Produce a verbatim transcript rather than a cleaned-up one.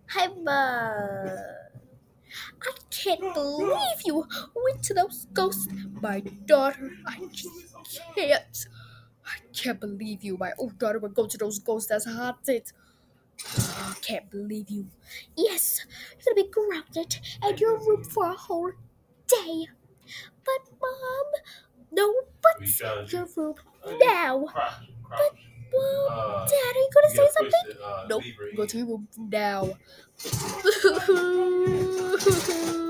I'm uh I can't believe you went to those ghosts. My daughter, I just can't. I can't believe you. My own daughter would go to those ghosts as haunted. I can't believe you. Yes, you're gonna be grounded in your room for a whole day. But mom, no, but your room now. But mom, dad, are you gonna say something? Nope, go to your room now.